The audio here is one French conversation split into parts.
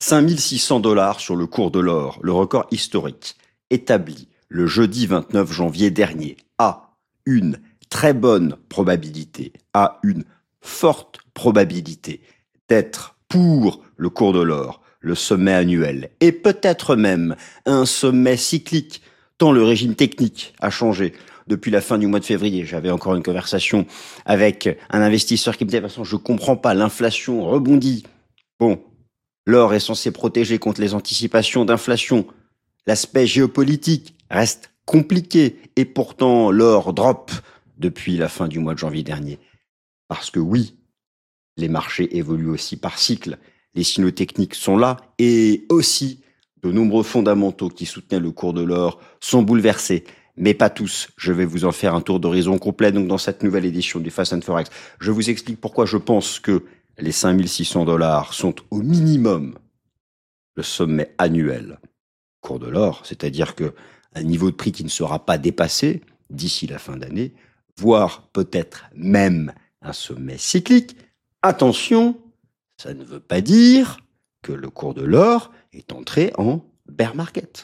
$5 600 sur le cours de l'or, le record historique, établi le jeudi 29 janvier dernier, a une très bonne probabilité, a une forte probabilité d'être pour le cours de l'or, le sommet annuel, et peut-être même un sommet cyclique, tant le régime technique a changé. Depuis la fin du mois de février, j'avais encore une conversation avec un investisseur qui me disait, de toute façon, je comprends pas, l'inflation rebondit. Bon, l'or est censé protéger contre les anticipations d'inflation. L'aspect géopolitique reste compliqué et pourtant l'or drop depuis la fin du mois de janvier dernier. Parce que oui, les marchés évoluent aussi par cycle. Les signaux techniques sont là et aussi de nombreux fondamentaux qui soutenaient le cours de l'or sont bouleversés. Mais pas tous. Je vais vous en faire un tour d'horizon complet donc dans cette nouvelle édition du Fast and Forex. Je vous explique pourquoi je pense que les $5 600 sont au minimum le sommet annuel cours de l'or, c'est-à-dire que un niveau de prix qui ne sera pas dépassé d'ici la fin d'année, voire peut-être même un sommet cyclique. Attention, ça ne veut pas dire que le cours de l'or est entré en bear market.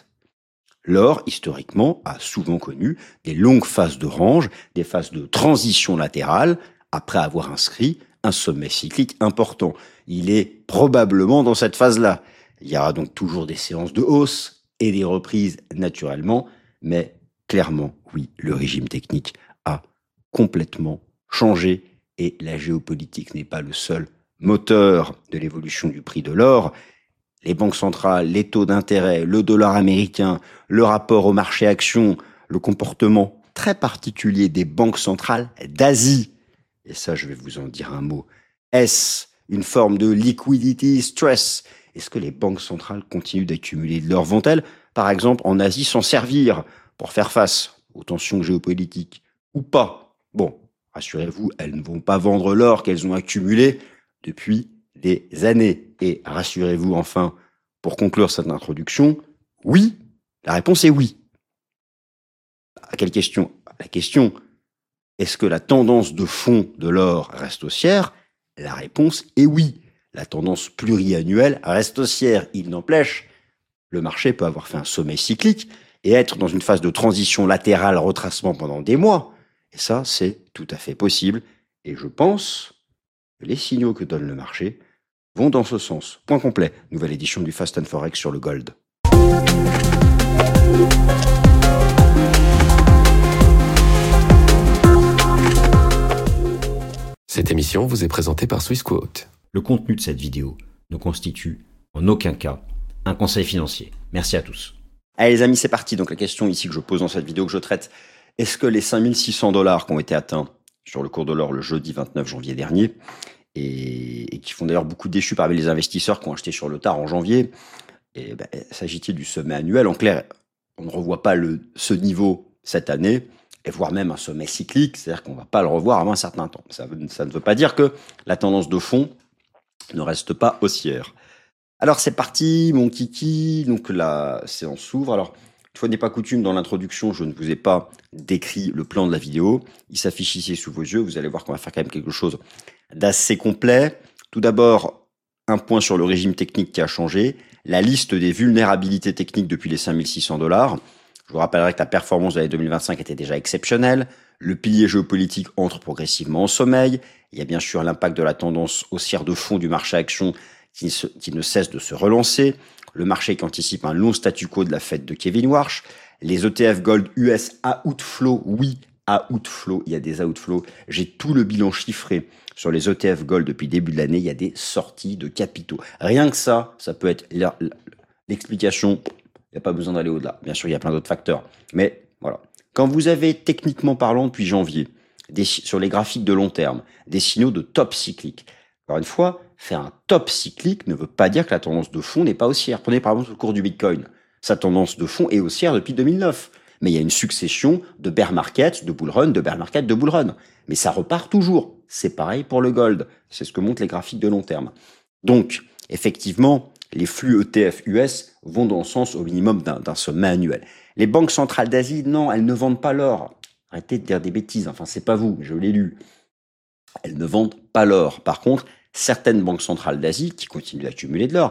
L'or, historiquement, a souvent connu des longues phases de range, des phases de transition latérale, après avoir inscrit un sommet cyclique important. Il est probablement dans cette phase-là. Il y aura donc toujours des séances de hausse et des reprises naturellement, mais clairement, oui, le régime technique a complètement changé et la géopolitique n'est pas le seul moteur de l'évolution du prix de l'or. Les banques centrales, les taux d'intérêt, le dollar américain, le rapport au marché actions, le comportement très particulier des banques centrales d'Asie. Et ça, je vais vous en dire un mot. Est-ce une forme de liquidity stress? Est-ce que les banques centrales continuent d'accumuler de l'or? Vont-elles, par exemple, en Asie, s'en servir pour faire face aux tensions géopolitiques ou pas? Bon, rassurez-vous, elles ne vont pas vendre l'or qu'elles ont accumulé depuis des années. Et rassurez-vous enfin, pour conclure cette introduction, oui, la réponse est oui. À quelle question? La question, est-ce que la tendance de fond de l'or reste haussière? La réponse est oui. La tendance pluriannuelle reste haussière. Il n'empêche, le marché peut avoir fait un sommet cyclique et être dans une phase de transition latérale, retracement pendant des mois. Et ça, c'est tout à fait possible. Et je pense que les signaux que donne le marché vont dans ce sens. Point complet. Nouvelle édition du Fast and Forex sur le gold. Cette émission vous est présentée par Swissquote. Le contenu de cette vidéo ne constitue en aucun cas un conseil financier. Merci à tous. Allez les amis, c'est parti. Donc la question ici que je pose dans cette vidéo que je traite, est-ce que les $5 600 qui ont été atteints sur le cours de l'or le jeudi 29 janvier dernier, et qui font d'ailleurs beaucoup déçus parmi les investisseurs qui ont acheté sur le tard en janvier, s'agit-il du sommet annuel? En clair, on ne revoit pas ce niveau cette année, et voire même un sommet cyclique, c'est-à-dire qu'on ne va pas le revoir avant un certain temps. Ça ne veut pas dire que la tendance de fond ne reste pas haussière. Alors c'est parti, mon kiki, donc la séance s'ouvre. Alors, une fois n'est pas coutume, dans l'introduction, je ne vous ai pas décrit le plan de la vidéo. Il s'affiche ici sous vos yeux, vous allez voir qu'on va faire quand même quelque chose d'assez complet. Tout d'abord, un point sur le régime technique qui a changé, la liste des vulnérabilités techniques depuis les $5 600. Je vous rappellerai que la performance de l'année 2025 était déjà exceptionnelle. Le pilier géopolitique entre progressivement en sommeil. Il y a bien sûr l'impact de la tendance haussière de fond du marché action qui ne cesse de se relancer. Le marché qui anticipe un long statu quo de la fête de Kevin Warsh. Les ETF Gold US outflow, oui, outflow, il y a des outflows. J'ai tout le bilan chiffré sur les ETF Gold depuis le début de l'année. Il y a des sorties de capitaux. Rien que ça peut être l'explication. Il n'y a pas besoin d'aller au-delà. Bien sûr, il y a plein d'autres facteurs. Mais voilà. Quand vous avez, techniquement parlant, depuis janvier, sur les graphiques de long terme, des signaux de top cyclique. Encore une fois, faire un top cyclique ne veut pas dire que la tendance de fond n'est pas haussière. Prenez par exemple le cours du Bitcoin. Sa tendance de fond est haussière depuis 2009. Mais il y a une succession de bear market, de bull run, de bear market, de bull run. Mais ça repart toujours. C'est pareil pour le gold. C'est ce que montrent les graphiques de long terme. Donc, effectivement, les flux ETF US vont dans le sens au minimum d'un sommet annuel. Les banques centrales d'Asie, non, elles ne vendent pas l'or. Arrêtez de dire des bêtises, enfin c'est pas vous, je l'ai lu. Elles ne vendent pas l'or. Par contre, certaines banques centrales d'Asie qui continuent d'accumuler de l'or,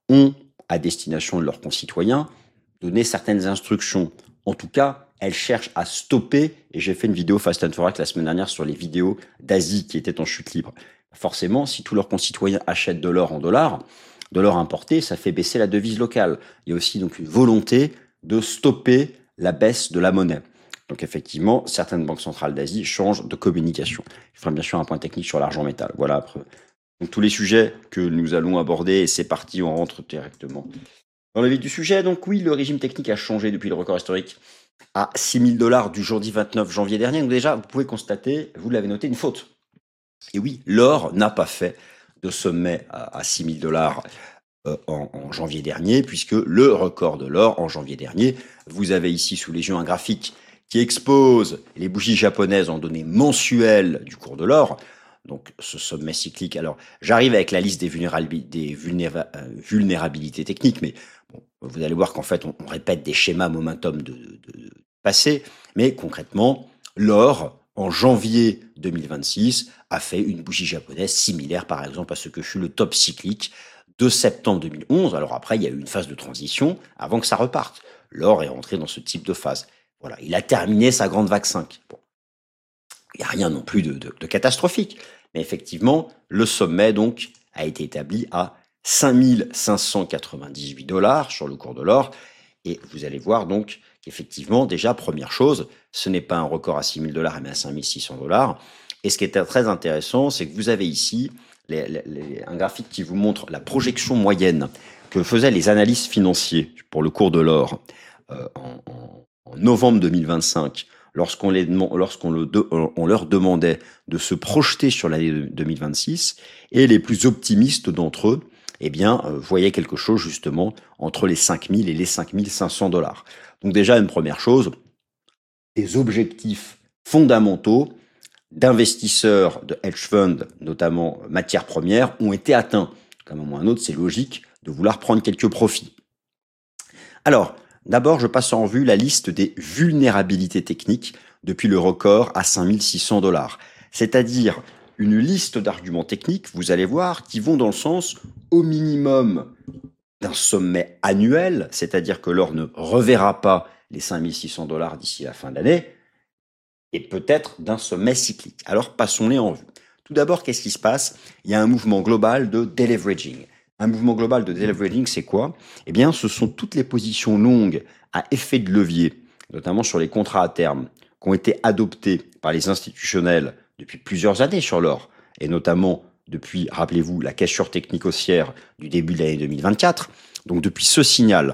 ont, à destination de leurs concitoyens, donné certaines instructions. En tout cas, elles cherchent à stopper, et j'ai fait une vidéo Fast and Forex la semaine dernière sur les vidéos d'Asie qui étaient en chute libre. Forcément, si tous leurs concitoyens achètent de l'or en dollars, de l'or importé, ça fait baisser la devise locale. Il y a aussi donc une volonté de stopper la baisse de la monnaie. Donc effectivement, certaines banques centrales d'Asie changent de communication. Je ferai bien sûr un point technique sur l'argent métal. Voilà, après. Donc tous les sujets que nous allons aborder, et c'est parti, on rentre directement dans le vif du sujet. Donc oui, le régime technique a changé depuis le record historique à 6 000 $ du jeudi 29 janvier dernier. Donc déjà, vous pouvez constater, vous l'avez noté, une faute. Et oui, l'or n'a pas fait de sommet à 6 000 $ en janvier dernier, puisque le record de l'or en janvier dernier, vous avez ici sous les yeux un graphique qui expose les bougies japonaises en données mensuelles du cours de l'or. Donc ce sommet cyclique. Alors j'arrive avec la liste des vulnérabilités techniques, mais bon, vous allez voir qu'en fait on répète des schémas momentum de passé, mais concrètement l'or en janvier 2026 a fait une bougie japonaise similaire par exemple à ce que fut le top cyclique de septembre 2011. Alors après il y a eu une phase de transition avant que ça reparte. L'or est rentré dans ce type de phase. Voilà, il a terminé sa grande vague 5. Bon. Il n'y a rien non plus de catastrophique. Mais effectivement, le sommet donc a été établi à 5 598 $ sur le cours de l'or. Et vous allez voir donc qu'effectivement, déjà, première chose, ce n'est pas un record à 6 000 $, mais à 5 600 $. Et ce qui est très intéressant, c'est que vous avez ici un graphique qui vous montre la projection moyenne que faisaient les analystes financiers pour le cours de l'or en novembre 2025, lorsqu'on leur demandait de se projeter sur l'année 2026, et les plus optimistes d'entre eux, eh bien, voyaient quelque chose justement entre les 5 000 et les 5 500 $. Donc déjà, une première chose, des objectifs fondamentaux d'investisseurs de hedge funds, notamment matières premières, ont été atteints. Comme un moment ou un autre, c'est logique de vouloir prendre quelques profits. Alors, d'abord, je passe en revue la liste des vulnérabilités techniques depuis le record à 5 600 $. C'est-à-dire une liste d'arguments techniques, vous allez voir, qui vont dans le sens au minimum d'un sommet annuel, c'est-à-dire que l'or ne reverra pas les 5 600 $ d'ici la fin de l'année, et peut-être d'un sommet cyclique. Alors passons-les en vue. Tout d'abord, qu'est-ce qui se passe? Il y a un mouvement global de deleveraging. Un mouvement global de deleveraging, c'est quoi? Eh bien, ce sont toutes les positions longues à effet de levier, notamment sur les contrats à terme, qui ont été adoptées par les institutionnels depuis plusieurs années sur l'or, et notamment depuis, rappelez-vous, la cassure technique haussière du début de l'année 2024. Donc depuis ce signal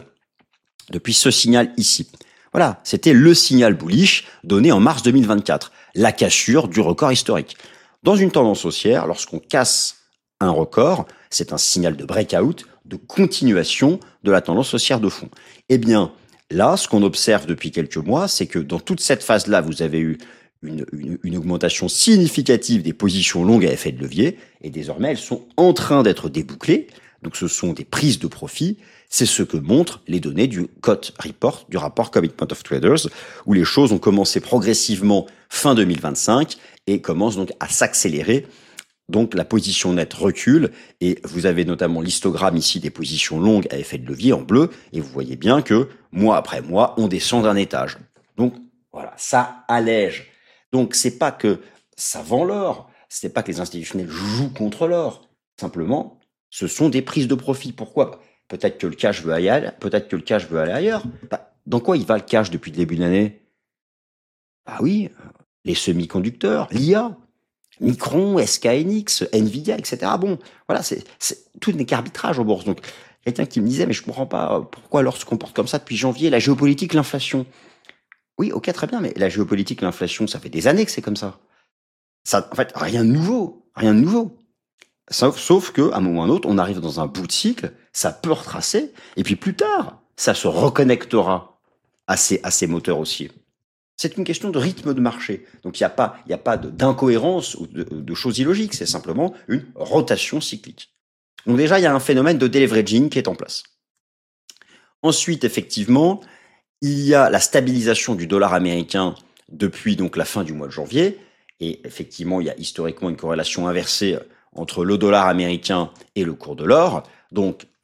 ici. Voilà, c'était le signal bullish donné en mars 2024, la cassure du record historique. Dans une tendance haussière, lorsqu'on casse un record, c'est un signal de breakout, de continuation de la tendance haussière de fond. Eh bien, là, ce qu'on observe depuis quelques mois, c'est que dans toute cette phase-là, vous avez eu une augmentation significative des positions longues à effet de levier, et désormais, elles sont en train d'être débouclées. Donc, ce sont des prises de profit. C'est ce que montrent les données du COT Report, du rapport Commitment of Traders, où les choses ont commencé progressivement fin 2025 et commencent donc à s'accélérer. Donc la position nette recule et vous avez notamment l'histogramme ici des positions longues à effet de levier en bleu et vous voyez bien que mois après mois, on descend d'un étage. Donc voilà, ça allège. Donc c'est pas que ça vend l'or, c'est pas que les institutionnels jouent contre l'or. Simplement, ce sont des prises de profit. Pourquoi? Peut-être que le cash veut aller ailleurs, peut-être que le cash veut aller ailleurs. Dans quoi il va le cash depuis le début de l'année? Ah oui, les semi-conducteurs, l'IA. Micron, SK Hynix, Nvidia, etc. Bon, voilà, tout n'est qu'arbitrage en bourse. Donc, quelqu'un qui me disait, mais je comprends pas pourquoi l'or se comporte comme ça depuis janvier, la géopolitique, l'inflation. Oui, ok, très bien, mais la géopolitique, l'inflation, ça fait des années que c'est comme ça. Ça, en fait, rien de nouveau, rien de nouveau. Sauf que, à un moment ou à un autre, on arrive dans un bout de cycle, ça peut retracer, et puis plus tard, ça se reconnectera à ces moteurs haussiers. C'est une question de rythme de marché. Donc il n'y a pas d'incohérence ou de choses illogiques, c'est simplement une rotation cyclique. Donc déjà, il y a un phénomène de deleveraging qui est en place. Ensuite, effectivement, il y a la stabilisation du dollar américain depuis donc la fin du mois de janvier. Et effectivement, il y a historiquement une corrélation inversée entre le dollar américain et le cours de l'or. Donc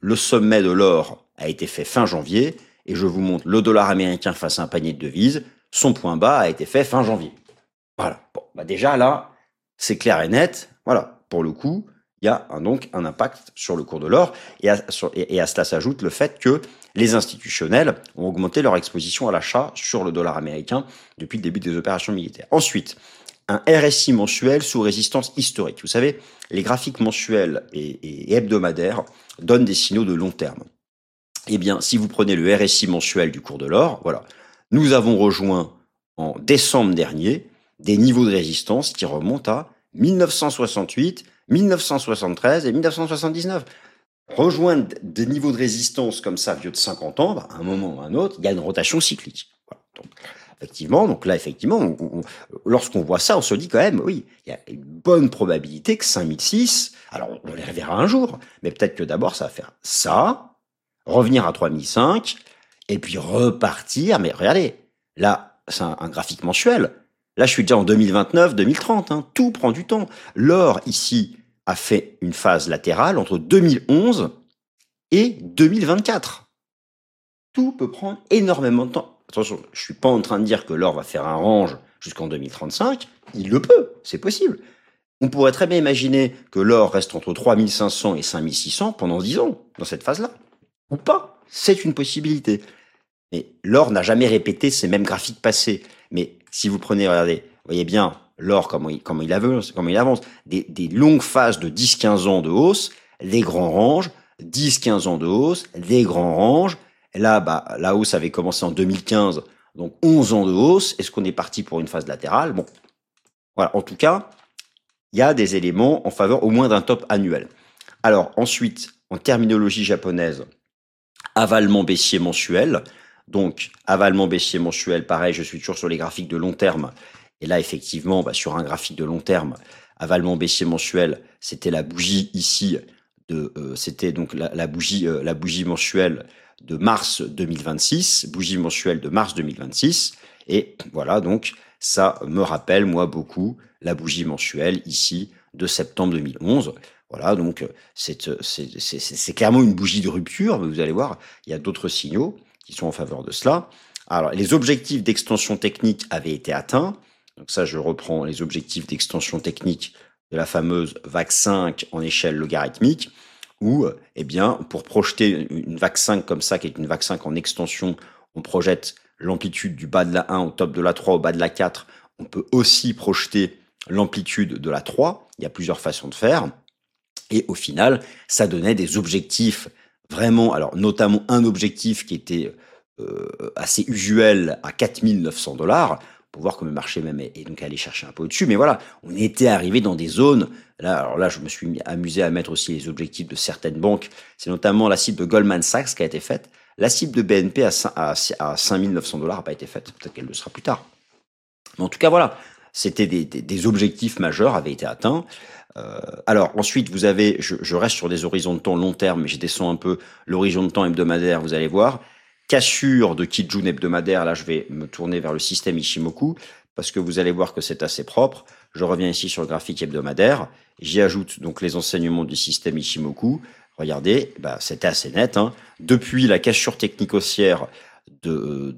le sommet de l'or a été fait fin janvier, et je vous montre le dollar américain face à un panier de devises, son point bas a été fait fin janvier. Voilà. Bon, déjà là, c'est clair et net. Voilà. Pour le coup, il y a donc un impact sur le cours de l'or, et à cela s'ajoute le fait que les institutionnels ont augmenté leur exposition à l'achat sur le dollar américain depuis le début des opérations militaires. Ensuite, un RSI mensuel sous résistance historique. Vous savez, les graphiques mensuels et hebdomadaires donnent des signaux de long terme. Eh bien, si vous prenez le RSI mensuel du cours de l'or, voilà, nous avons rejoint en décembre dernier des niveaux de résistance qui remontent à 1968, 1973 et 1979. Rejoindre des niveaux de résistance comme ça, vieux de 50 ans, à un moment ou à un autre, il y a une rotation cyclique. Voilà. Donc là, effectivement, lorsqu'on voit ça, on se dit quand même, oui, il y a une bonne probabilité que 5006, alors on les reverra un jour, mais peut-être que d'abord ça va faire ça, revenir à 3005, et puis repartir. Mais regardez, là, c'est un graphique mensuel. Là, je suis déjà en 2029, 2030, tout prend du temps. L'or, ici, a fait une phase latérale entre 2011 et 2024. Tout peut prendre énormément de temps. Attention, je suis pas en train de dire que l'or va faire un range jusqu'en 2035. Il le peut, c'est possible. On pourrait très bien imaginer que l'or reste entre 3500 et 5600 pendant 10 ans, dans cette phase-là. Ou pas. C'est une possibilité. Mais l'or n'a jamais répété ces mêmes graphiques passés. Mais si vous prenez, regardez, vous voyez bien l'or, comment il avance. Des longues phases de 10-15 ans de hausse, des grands ranges, 10-15 ans de hausse, des grands ranges. Et là, la hausse avait commencé en 2015, donc 11 ans de hausse. Est-ce qu'on est parti pour une phase latérale? Bon, voilà. En tout cas, il y a des éléments en faveur au moins d'un top annuel. Alors ensuite, en terminologie japonaise, avalement baissier mensuel. Donc, avalement baissier mensuel, pareil, je suis toujours sur les graphiques de long terme. Et là, effectivement, sur un graphique de long terme, avalement baissier mensuel, c'était la bougie ici c'était donc la bougie mensuelle de mars 2026, bougie mensuelle de mars 2026. Et voilà, donc, ça me rappelle, moi, beaucoup la bougie mensuelle ici de septembre 2011. Voilà, donc, c'est clairement une bougie de rupture, mais vous allez voir, il y a d'autres signaux qui sont en faveur de cela. Alors, les objectifs d'extension technique avaient été atteints. Donc ça, je reprends les objectifs d'extension technique de la fameuse VAC 5 en échelle logarithmique, où, eh bien, pour projeter une VAC 5 comme ça, qui est une VAC 5 en extension, on projette l'amplitude du bas de la 1 au top de la 3 au bas de la 4. On peut aussi projeter l'amplitude de la 3. Il y a plusieurs façons de faire. Et au final, ça donnait des objectifs vraiment, alors notamment un objectif qui était assez usuel à 4900 $, pour voir que le marché même est donc allé chercher un peu au-dessus. Mais voilà, on était arrivé dans des zones. Alors là, je me suis amusé à mettre aussi les objectifs de certaines banques. C'est notamment la cible de Goldman Sachs qui a été faite. La cible de BNP à 5900 $ n'a pas été faite. Peut-être qu'elle le sera plus tard. Mais en tout cas, voilà, c'était des objectifs majeurs avaient été atteints. Alors ensuite, vous avez, je reste sur des horizons de temps long terme, mais je descends un peu l'horizon de temps hebdomadaire, vous allez voir. Cassure de Kijun hebdomadaire, là je vais me tourner vers le système Ichimoku, parce que vous allez voir que c'est assez propre. Je reviens ici sur le graphique hebdomadaire, j'y ajoute donc les enseignements du système Ichimoku. Regardez, c'était assez net. Depuis la cassure technique haussière de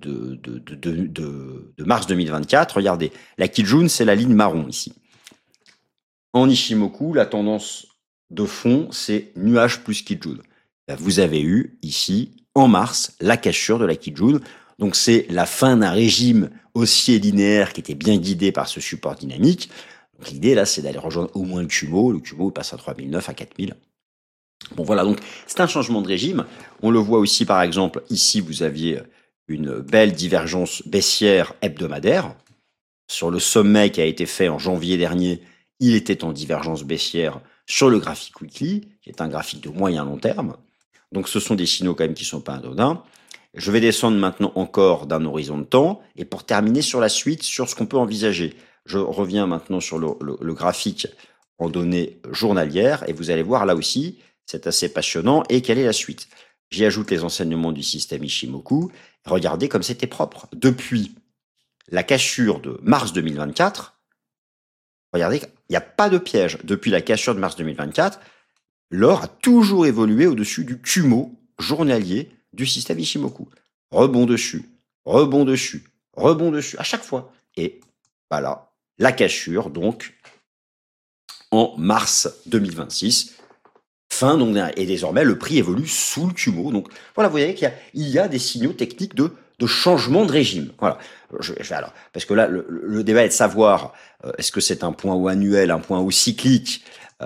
mars 2024, regardez, la Kijun, c'est la ligne marron ici. En Ichimoku, la tendance de fond, c'est nuage plus Kijun. Vous avez eu ici, en mars, la cassure de la Kijun. Donc c'est la fin d'un régime haussier linéaire qui était bien guidé par ce support dynamique. Donc l'idée là, c'est d'aller rejoindre au moins le Kumo. Le Kumo passe à 3009, à 4000. Bon voilà, donc c'est un changement de régime. On le voit aussi par exemple, ici vous aviez une belle divergence baissière hebdomadaire. Sur le sommet qui a été fait en janvier dernier, il était en divergence baissière sur le graphique weekly, qui est un graphique de moyen long terme. Donc ce sont des signaux quand même qui sont pas anodins. Je vais descendre maintenant encore d'un horizon de temps, et pour terminer sur la suite, sur ce qu'on peut envisager. Je reviens maintenant sur le graphique en données journalières, et vous allez voir là aussi, c'est assez passionnant, et quelle est la suite? J'y ajoute les enseignements du système Ichimoku. Regardez comme c'était propre. Depuis la cassure de mars 2024, regardez, il n'y a pas de piège. Depuis la cassure de mars 2024, l'or a toujours évolué au-dessus du Kumo journalier du système Ichimoku. Rebond dessus, rebond dessus, rebond dessus, à chaque fois. Et voilà, la cassure, donc, en mars 2026. Fin, donc, et désormais, le prix évolue sous le Kumo. Donc, voilà, vous voyez qu'il y a des signaux techniques de changement de régime. Voilà. Alors, parce que là, le débat est de savoir, est-ce que c'est un point haut annuel, un point haut cyclique?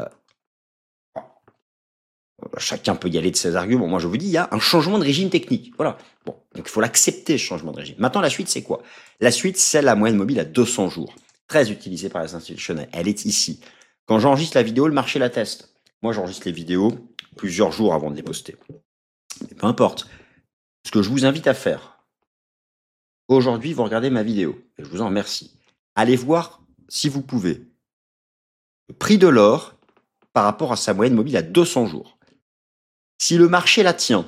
Chacun peut y aller de ses arguments. Moi, je vous dis, il y a un changement de régime technique. Voilà. Bon, donc il faut l'accepter, ce changement de régime. Maintenant, la suite, c'est quoi? La suite, c'est la moyenne mobile à 200 jours. Très utilisée par les institutionnels. Elle est ici. Quand j'enregistre la vidéo, le marché la teste. Moi, j'enregistre les vidéos plusieurs jours avant de les poster. Mais peu importe. Ce que je vous invite à faire, aujourd'hui, vous regardez ma vidéo, et je vous en remercie. Allez voir, si vous pouvez, le prix de l'or par rapport à sa moyenne mobile à 200 jours. Si le marché la tient,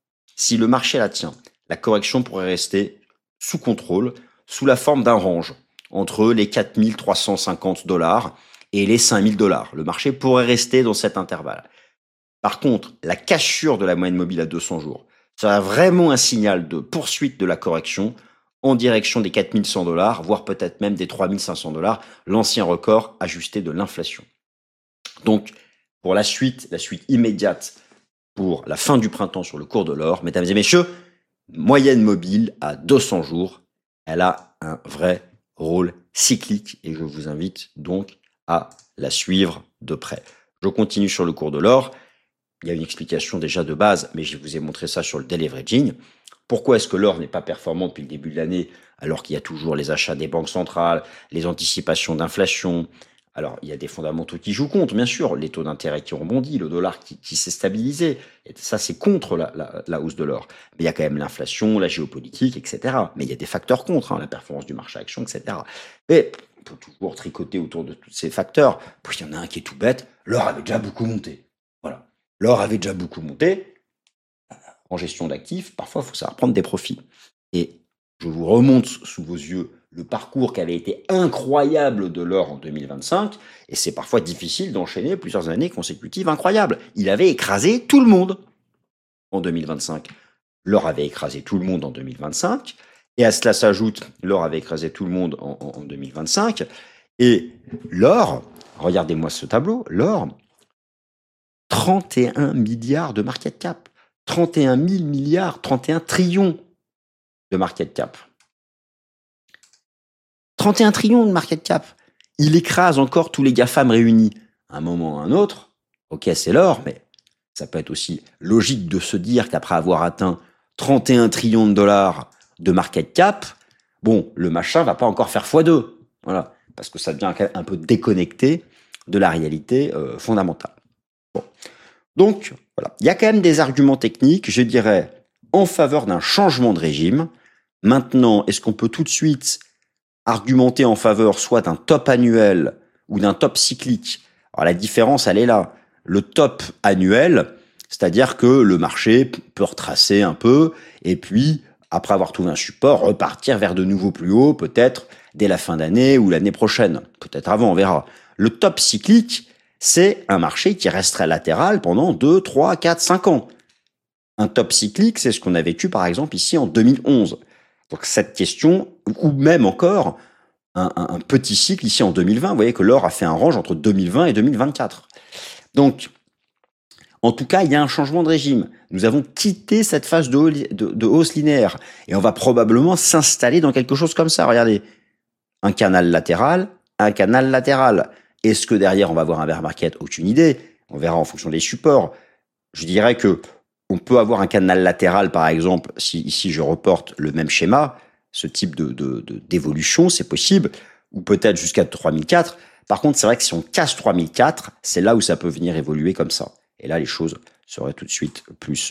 la correction pourrait rester sous contrôle, sous la forme d'un range, entre les 4 350 $ et les 5 000 $. Le marché pourrait rester dans cet intervalle. Par contre, la cassure de la moyenne mobile à 200 jours, ça a vraiment un signal de poursuite de la correction en direction des 4 100 $, voire peut-être même des 3 500 $, l'ancien record ajusté de l'inflation. Donc, pour la suite immédiate, pour la fin du printemps sur le cours de l'or, mesdames et messieurs, moyenne mobile à 200 jours, elle a un vrai rôle cyclique et je vous invite donc à la suivre de près. Je continue sur le cours de l'or. Il y a une explication déjà de base, mais je vous ai montré ça sur le deleveraging. Pourquoi est-ce que l'or n'est pas performant depuis le début de l'année alors qu'il y a toujours les achats des banques centrales, les anticipations d'inflation? Alors, il y a des fondamentaux qui jouent contre, bien sûr, les taux d'intérêt qui ont rebondi, le dollar qui s'est stabilisé. Et ça, c'est contre la hausse de l'or. Mais il y a quand même l'inflation, la géopolitique, etc. Mais il y a des facteurs contre, hein, la performance du marché action, etc. Mais on peut toujours tricoter autour de tous ces facteurs. Puis il y en a un qui est tout bête, l'or avait déjà beaucoup monté. Voilà. L'or avait déjà beaucoup monté. En gestion d'actifs, parfois, il faut savoir prendre des profits. Et je vous remonte sous vos yeux le parcours qui avait été incroyable de l'or en 2025, et c'est parfois difficile d'enchaîner plusieurs années consécutives incroyables. Il avait écrasé tout le monde en 2025. L'or avait écrasé tout le monde en 2025, et à cela s'ajoute, l'or avait écrasé tout le monde en 2025, et l'or, regardez-moi ce tableau, l'or, 31 milliards de market cap, 31 000 milliards, 31 trillions de market cap. 31 trillions de market cap. Il écrase encore tous les GAFAM réunis. À un moment ou à un autre, ok, c'est l'or, mais ça peut être aussi logique de se dire qu'après avoir atteint 31 trillions de dollars de market cap, bon, le machin va pas encore faire x2. Voilà. Parce que ça devient un peu déconnecté de la réalité fondamentale. Bon. Donc, voilà. Il y a quand même des arguments techniques, je dirais, en faveur d'un changement de régime. Maintenant, est-ce qu'on peut tout de suite argumenter en faveur soit d'un top annuel ou d'un top cyclique? Alors la différence, elle est là. Le top annuel, c'est-à-dire que le marché peut retracer un peu et puis, après avoir trouvé un support, repartir vers de nouveaux plus hauts, peut-être dès la fin d'année ou l'année prochaine. Peut-être avant, on verra. Le top cyclique, c'est un marché qui resterait latéral pendant 2, 3, 4, 5 ans. Un top cyclique, c'est ce qu'on a vécu par exemple ici en 2011. Donc cette question, ou même encore un petit cycle ici en 2020, vous voyez que l'or a fait un range entre 2020 et 2024. Donc, en tout cas, il y a un changement de régime. Nous avons quitté cette phase de hausse linéaire et on va probablement s'installer dans quelque chose comme ça. Regardez, un canal latéral, un canal latéral. Est-ce que derrière on va avoir un bear market? Aucune idée. On verra en fonction des supports. Je dirais que on peut avoir un canal latéral, par exemple, si ici je reporte le même schéma, ce type d'évolution, c'est possible, ou peut-être jusqu'à 3004. Par contre, c'est vrai que si on casse 3004, c'est là où ça peut venir évoluer comme ça. Et là, les choses seraient tout de suite plus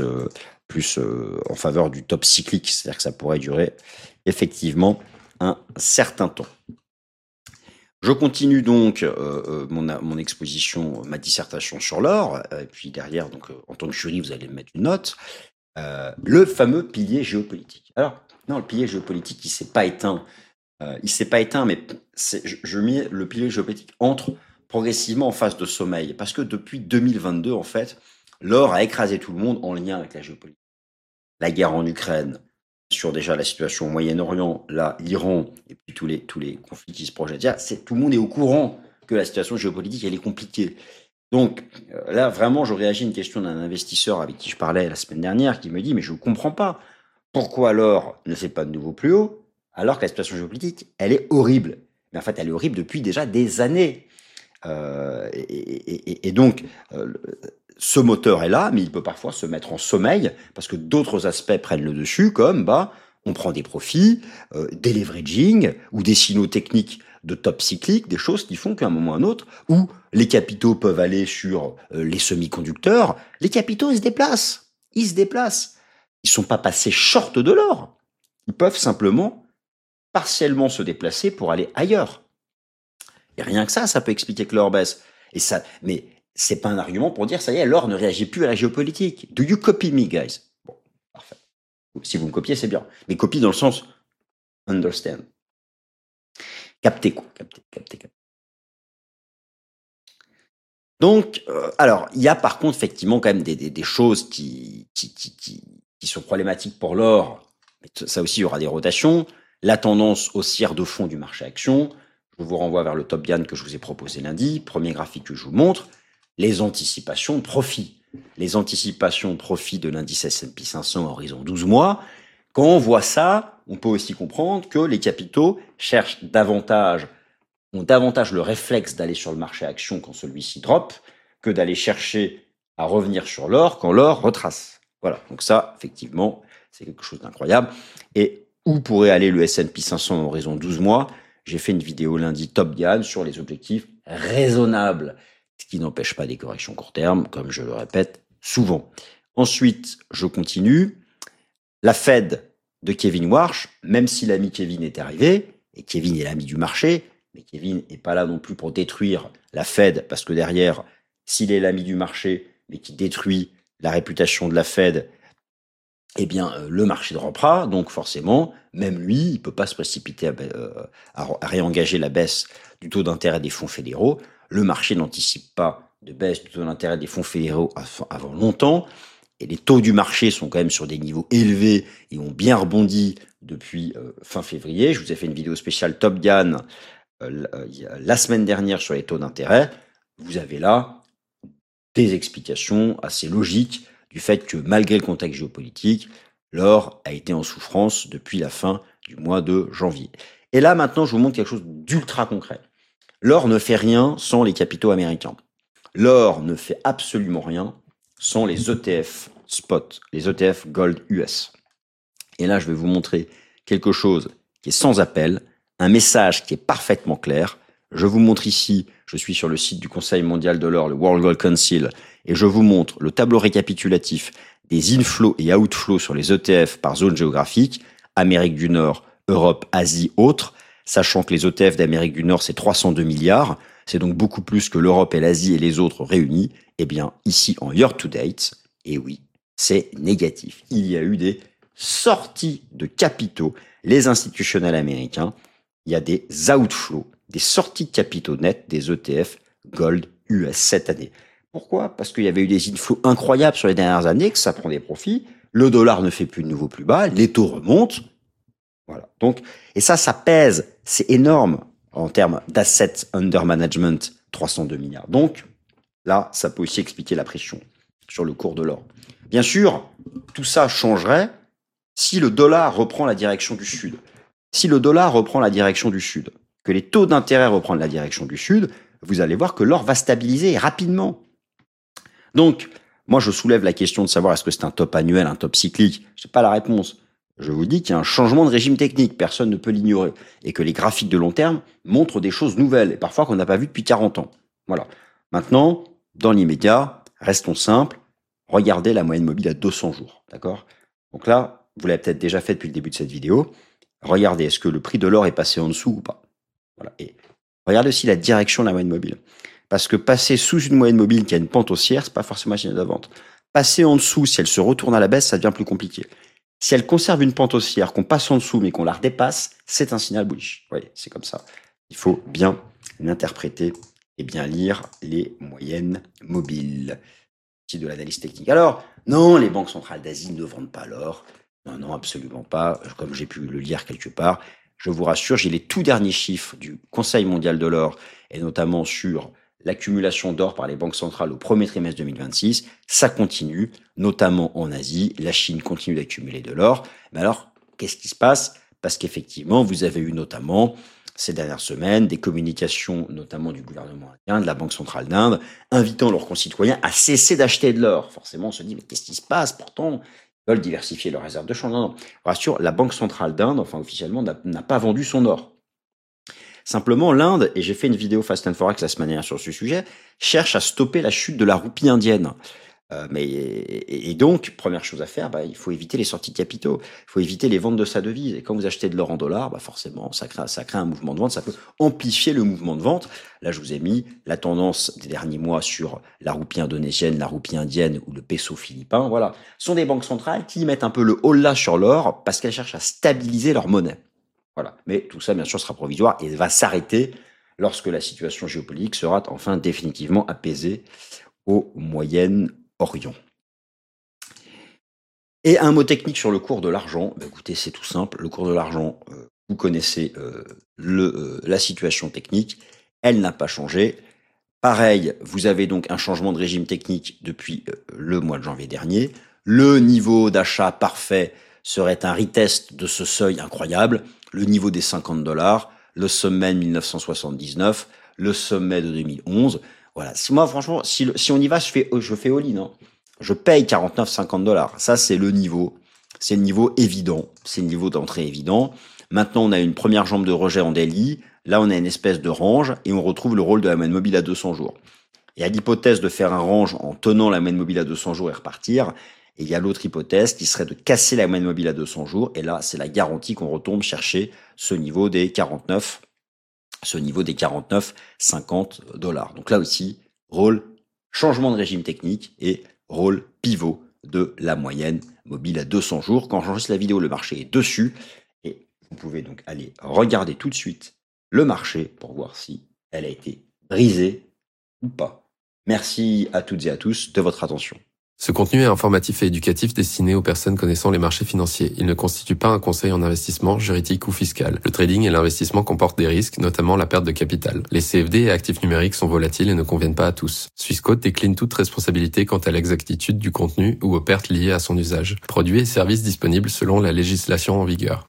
en faveur du top cyclique, c'est-à-dire que ça pourrait durer effectivement un certain temps. Je continue donc mon exposition, ma dissertation sur l'or, et puis derrière, donc en tant que jury, vous allez me mettre une note. Le fameux pilier géopolitique. Alors, non, le pilier géopolitique, il s'est pas éteint, mais je mets le pilier géopolitique entre progressivement en phase de sommeil. Parce que depuis 2022, en fait, l'or a écrasé tout le monde en lien avec la géopolitique. La guerre en Ukraine, sur déjà la situation au Moyen-Orient, là, l'Iran, et puis tous les conflits qui se projettent. Tout le monde est au courant que la situation géopolitique, elle est compliquée. Donc là, vraiment, je réagis à une question d'un investisseur avec qui je parlais la semaine dernière, qui me dit, mais je ne comprends pas pourquoi l'or ne fait pas de nouveau plus haut, alors que la situation géopolitique, elle est horrible. Mais en fait, elle est horrible depuis déjà des années. Et donc, ce moteur est là, mais il peut parfois se mettre en sommeil parce que d'autres aspects prennent le dessus, comme on prend des profits, des leveraging ou des signaux techniques de top cyclique, des choses qui font qu'à un moment ou à un autre, où les capitaux peuvent aller sur les semi-conducteurs, les capitaux ils se déplacent, ils se déplacent. Ils sont pas passés short de l'or, ils peuvent simplement partiellement se déplacer pour aller ailleurs. Et rien que ça peut expliquer que l'or baisse. Et ça, mais c'est pas un argument pour dire, ça y est, l'or ne réagit plus à la géopolitique. Do you copy me, guys? Bon, parfait. Si vous me copiez, c'est bien. Mais copie dans le sens understand. Captez quoi? Captez. Donc, alors, il y a par contre, effectivement, quand même des choses qui sont problématiques pour l'or. Mais ça aussi, il y aura des rotations. La tendance haussière de fond du marché action. Je vous renvoie vers le Top Gun que je vous ai proposé lundi. Premier graphique que je vous montre. Les anticipations de profit. Les anticipations de profit de l'indice S&P 500 à horizon 12 mois. Quand on voit ça, on peut aussi comprendre que les capitaux ont davantage le réflexe d'aller sur le marché action quand celui-ci drop que d'aller chercher à revenir sur l'or quand l'or retrace. Voilà, donc ça, effectivement, c'est quelque chose d'incroyable. Et où pourrait aller le S&P 500 à horizon 12 mois? J'ai fait une vidéo lundi Top Gun sur les objectifs raisonnables, ce qui n'empêche pas des corrections court terme, comme je le répète souvent. Ensuite, je continue. La Fed de Kevin Warsh, même si l'ami Kevin est arrivé, et Kevin est l'ami du marché, mais Kevin n'est pas là non plus pour détruire la Fed, parce que derrière, s'il est l'ami du marché, mais qui détruit la réputation de la Fed, eh bien, le marché droppera. Donc forcément, même lui, il peut pas se précipiter à réengager la baisse du taux d'intérêt des fonds fédéraux. Le marché n'anticipe pas de baisse du taux d'intérêt des fonds fédéraux avant longtemps. Et les taux du marché sont quand même sur des niveaux élevés et ont bien rebondi depuis fin février. Je vous ai fait une vidéo spéciale Top Gun la semaine dernière sur les taux d'intérêt. Vous avez là des explications assez logiques du fait que malgré le contexte géopolitique, l'or a été en souffrance depuis la fin du mois de janvier. Et là, maintenant, je vous montre quelque chose d'ultra concret. L'or ne fait rien sans les capitaux américains. L'or ne fait absolument rien sans les ETF spot, les ETF Gold US. Et là, je vais vous montrer quelque chose qui est sans appel, un message qui est parfaitement clair. Je vous montre ici, je suis sur le site du Conseil mondial de l'or, le World Gold Council, et je vous montre le tableau récapitulatif des inflows et outflows sur les ETF par zone géographique, Amérique du Nord, Europe, Asie, autres, sachant que les ETF d'Amérique du Nord, c'est 302 milliards, c'est donc beaucoup plus que l'Europe et l'Asie et les autres réunis. Eh bien, ici, en year to date, et oui, c'est négatif. Il y a eu des sorties de capitaux, les institutionnels américains, il y a des outflows, des sorties de capitaux nets des ETF Gold US cette année. Pourquoi? Parce qu'il y avait eu des inflows incroyables sur les dernières années, que ça prend des profits, le dollar ne fait plus de nouveau plus bas, les taux remontent. Voilà. Donc, et ça pèse, c'est énorme en termes d'assets under management, 302 milliards. Donc, là, ça peut aussi expliquer la pression sur le cours de l'or. Bien sûr, tout ça changerait si le dollar reprend la direction du sud. Si le dollar reprend la direction du sud, que les taux d'intérêt reprennent la direction du sud, vous allez voir que l'or va stabiliser rapidement. Donc, moi, je soulève la question de savoir est-ce que c'est un top annuel, un top cyclique. Je n'ai pas la réponse. Je vous dis qu'il y a un changement de régime technique, personne ne peut l'ignorer, et que les graphiques de long terme montrent des choses nouvelles, et parfois qu'on n'a pas vues depuis 40 ans. Voilà. Maintenant, dans l'immédiat, restons simples, regardez la moyenne mobile à 200 jours, d'accord? Donc là, vous l'avez peut-être déjà fait depuis le début de cette vidéo, regardez, est-ce que le prix de l'or est passé en dessous ou pas? Voilà. Et regardez aussi la direction de la moyenne mobile. Parce que passer sous une moyenne mobile qui a une pente haussière, c'est pas forcément un signal de vente. Passer en dessous, si elle se retourne à la baisse, ça devient plus compliqué. Si elle conserve une pente haussière, qu'on passe en dessous mais qu'on la redépasse, c'est un signal bullish. Vous voyez, c'est comme ça. Il faut bien l'interpréter et bien lire les moyennes mobiles. C'est de l'analyse technique. Alors, non, les banques centrales d'Asie ne vendent pas l'or. Non, non, absolument pas. Comme j'ai pu le lire quelque part, je vous rassure, j'ai les tout derniers chiffres du Conseil mondial de l'or, et notamment sur l'accumulation d'or par les banques centrales au premier trimestre 2026. Ça continue, notamment en Asie. La Chine continue d'accumuler de l'or. Mais alors, qu'est-ce qui se passe? Parce qu'effectivement, vous avez eu notamment ces dernières semaines des communications, notamment du gouvernement indien, de la Banque centrale d'Inde, invitant leurs concitoyens à cesser d'acheter de l'or. Forcément, on se dit, mais qu'est-ce qui se passe? Pourtant, ils veulent diversifier leurs réserves de change. Non, non. Je vous rassure, la Banque centrale d'Inde, enfin officiellement, n'a pas vendu son or. Simplement, l'Inde, et j'ai fait une vidéo Fast and Forex la semaine dernière sur ce sujet, cherche à stopper la chute de la roupie indienne. Et donc, première chose à faire, il faut éviter les sorties de capitaux, il faut éviter les ventes de sa devise. Et quand vous achetez de l'or en dollars, forcément, ça crée un mouvement de vente, ça peut amplifier le mouvement de vente. Là, je vous ai mis la tendance des derniers mois sur la roupie indonésienne, la roupie indienne ou le peso philippin. Voilà, ce sont des banques centrales qui mettent un peu le holà sur l'or parce qu'elles cherchent à stabiliser leur monnaie. Voilà, mais tout ça, bien sûr, sera provisoire et va s'arrêter lorsque la situation géopolitique sera enfin définitivement apaisée au Moyen-Orient. Et un mot technique sur le cours de l'argent. Écoutez, c'est tout simple. Le cours de l'argent, vous connaissez la situation technique. Elle n'a pas changé. Pareil, vous avez donc un changement de régime technique depuis le mois de janvier dernier. Le niveau d'achat parfait serait un retest de ce seuil incroyable. Le niveau des $50, le sommet de 1979, le sommet de 2011. Voilà. Moi, franchement, si on y va, je fais all-in, hein. Je paye 49,50 $. Ça, c'est le niveau. C'est le niveau évident. C'est le niveau d'entrée évident. Maintenant, on a une première jambe de rejet en daily. Là, on a une espèce de range et on retrouve le rôle de la moyenne mobile à 200 jours. Il y a l'hypothèse de faire un range en tenant la moyenne mobile à 200 jours et repartir. Et il y a l'autre hypothèse qui serait de casser la moyenne mobile à 200 jours. Et là, c'est la garantie qu'on retombe chercher ce niveau des 49,50 $. Donc là aussi, rôle changement de régime technique et rôle pivot de la moyenne mobile à 200 jours. Quand j'enregistre la vidéo, le marché est dessus. Et vous pouvez donc aller regarder tout de suite le marché pour voir si elle a été brisée ou pas. Merci à toutes et à tous de votre attention. Ce contenu est informatif et éducatif destiné aux personnes connaissant les marchés financiers. Il ne constitue pas un conseil en investissement, juridique ou fiscal. Le trading et l'investissement comportent des risques, notamment la perte de capital. Les CFD et actifs numériques sont volatiles et ne conviennent pas à tous. Swissquote décline toute responsabilité quant à l'exactitude du contenu ou aux pertes liées à son usage. Produits et services disponibles selon la législation en vigueur.